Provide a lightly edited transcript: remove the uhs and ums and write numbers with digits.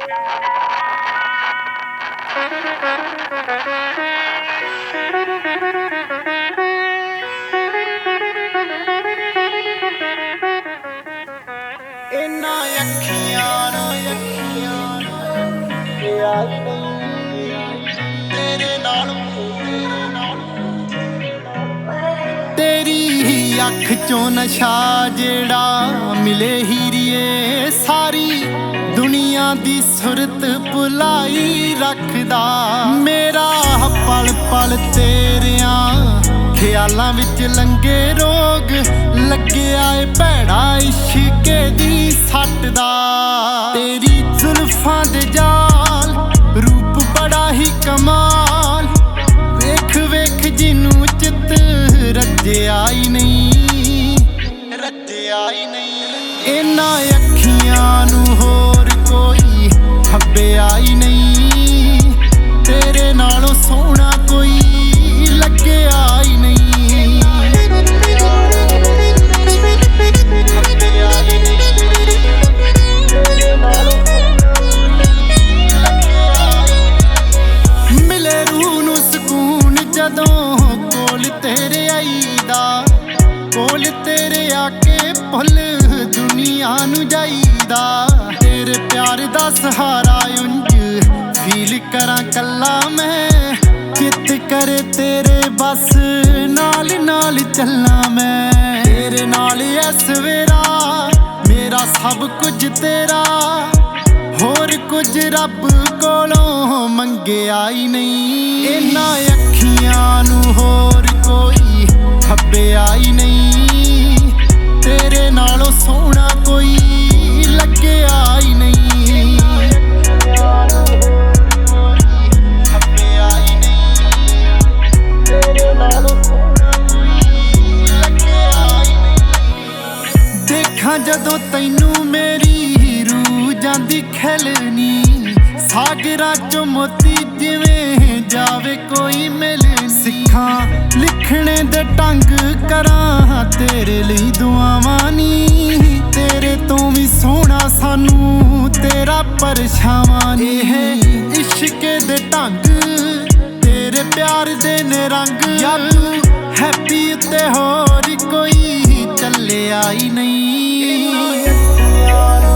इन्ना अखियां याद तेरे नालों तेरी अख चों नशा जेड़ा मिले हीरिए सारी दुनिया दी सुरत भुलाई रखदा मेरा पल पल तेरियां ख्यालां विच लंघे रोग लगे आए भैड़ा इश्के दी सट दा तेरी जुल्फां दे जाल रूप बड़ा ही कमाल वेख वेख जिनू चित रज्जिया ही नहीं इन्ना अखियां नू होर कोई हब्बिया ही नहीं तेरे नालों सोहना कोई लग्गिया ही नहीं मिले रूह नू सकून जदों कोल तेरे आईदा कोल तेरे आके भुल दुनिया नू जाईदा तेरे प्यार दा सहारा उंज फील करा कल्ला मैं चित करे तेरे बस नाल नाल चलना मैं तेरे नाल ऐ सवेरा मेरा सब कुछ तेरा होर कुछ रब कोलों मंगिया ही नहीं इन्ना अखियां नू होर कोई हब्बिया ही नहीं तेरे नालों सोहना कोई लग्गिया ही नहीं देखा जदों तैनू मेरी रूह जांदी खिलनी सागरां चों मोती जिवें जावे कोई मिलनी सिखां लिखने दे ढंग करां तेरे लई दुआवां नी तेरे तो भी सोहना सानू तेरा परछावां नी इश्के दे ढंग तेरे प्यार दे निरंग या तू हैप्पी उत्ते होर कोई चलिया ही नहीं